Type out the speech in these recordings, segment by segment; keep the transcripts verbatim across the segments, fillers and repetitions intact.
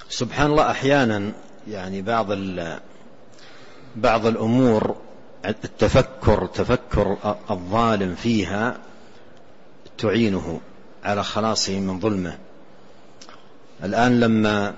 سبحان الله، أحيانا يعني بعض بعض الأمور التفكر تفكر الظالم فيها تعينه على خلاصه من ظلمه. الآن لما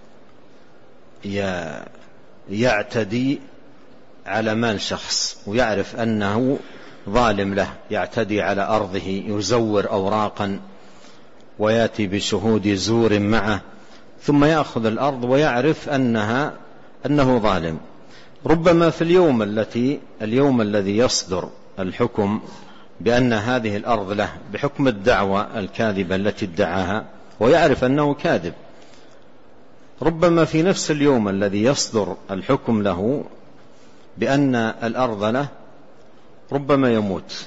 يعتدي على مال شخص ويعرف أنه ظالم له، يعتدي على أرضه، يزور أوراقا ويأتي بشهود زور معه، ثم يأخذ الأرض ويعرف أنها أنه ظالم. ربما في اليوم التي اليوم الذي يصدر الحكم بأن هذه الأرض له بحكم الدعوة الكاذبة التي ادعاها ويعرف أنه كاذب، ربما في نفس اليوم الذي يصدر الحكم له بأن الأرض له ربما يموت،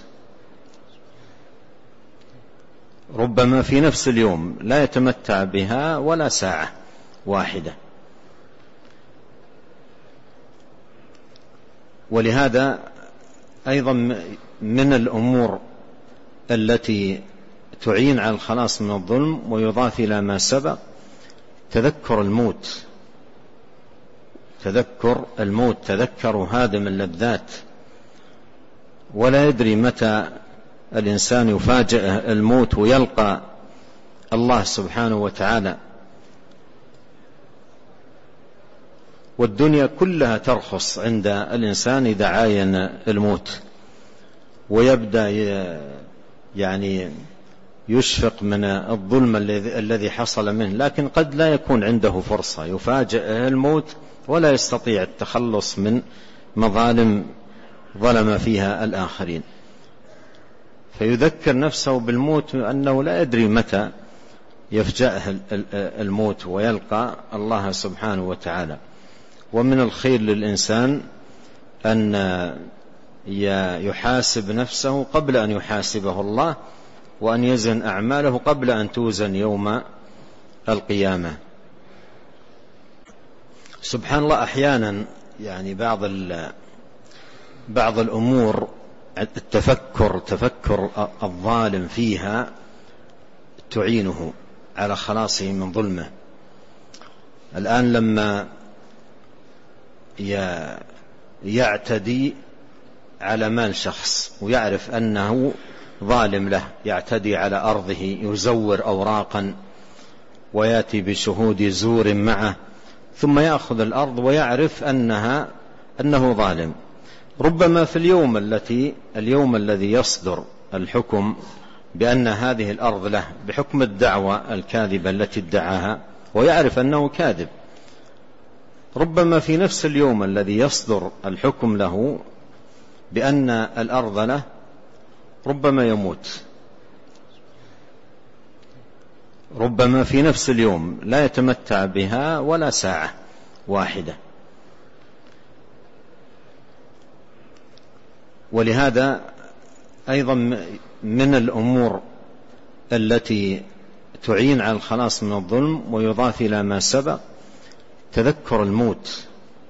ربما في نفس اليوم لا يتمتع بها ولا ساعة واحدة. ولهذا أيضا من الأمور التي تعين على الخلاص من الظلم ويضاف إلى ما سبق تذكر الموت. تذكر الموت تذكر هادم اللذات، ولا يدري متى الإنسان يفاجئ الموت ويلقى الله سبحانه وتعالى، والدنيا كلها ترخص عند الإنسان إذا عاين الموت، ويبدأ يعني يشفق من الظلم الذي حصل منه، لكن قد لا يكون عنده فرصة، يفاجئ الموت ولا يستطيع التخلص من مظالم ظلم فيها الآخرين، فيذكر نفسه بالموت أنه لا يدري متى يفجأه الموت ويلقى الله سبحانه وتعالى. ومن الخير للإنسان أن يحاسب نفسه قبل أن يحاسبه الله، وأن يزن أعماله قبل أن توزن يوم القيامة. سبحان الله، أحيانا يعني بعض بعض الأمور التفكر تفكر الظالم فيها تعينه على خلاصه من ظلمه. الآن لما يعتدي على مال شخص ويعرف أنه ظالم له، يعتدي على أرضه، يزور أوراقا ويأتي بشهود زور معه، ثم يأخذ الأرض ويعرف أنها أنه ظالم، ربما في اليوم التي اليوم الذي يصدر الحكم بأن هذه الأرض له بحكم الدعوة الكاذبة التي ادعاها ويعرف أنه كاذب، ربما في نفس اليوم الذي يصدر الحكم له بأن الأرض له ربما يموت، ربما في نفس اليوم لا يتمتع بها ولا ساعة واحدة. ولهذا أيضا من الأمور التي تعين على الخلاص من الظلم ويضاف إلى ما سبق تذكر الموت.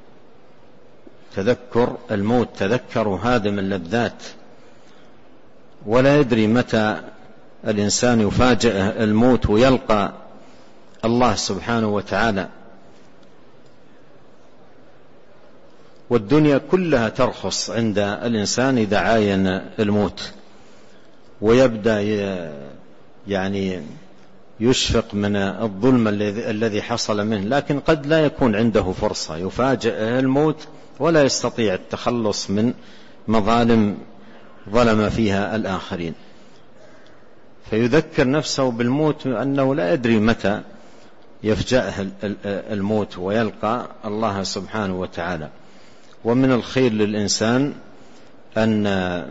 تذكر الموت تذكر هادم اللذات، ولا يدري متى الإنسان يفاجئ الموت ويلقى الله سبحانه وتعالى، والدنيا كلها ترخص عند الإنسان إذا عاين الموت، ويبدأ يعني يشفق من الظلم الذي حصل منه، لكن قد لا يكون عنده فرصة، يفاجئ الموت ولا يستطيع التخلص من مظالم ظلم فيها الآخرين، فيذكر نفسه بالموت أنه لا يدري متى يفجأه الموت ويلقى الله سبحانه وتعالى. ومن الخير للإنسان أن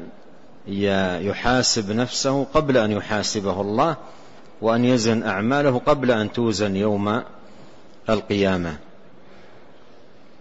يحاسب نفسه قبل أن يحاسبه الله، وأن يزن أعماله قبل أن توزن يوم القيامة.